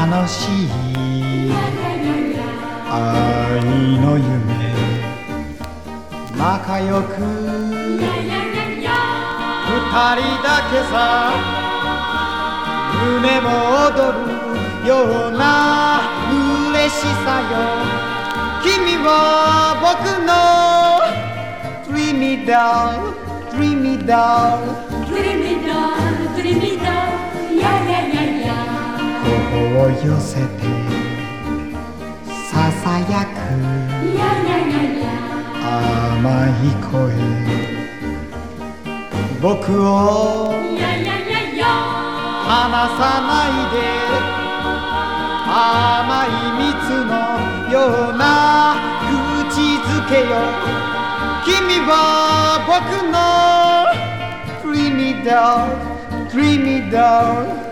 楽しい愛の夢仲良く二人だけさ夢も踊るような嬉しさよ君は僕の Dream me down Dream me down Dream me down Dream me down やややや頬を寄せてささやくやややや甘い声僕をやややや離さないで甘い蜜のような口づけよ君は僕の Dream me down Dream me down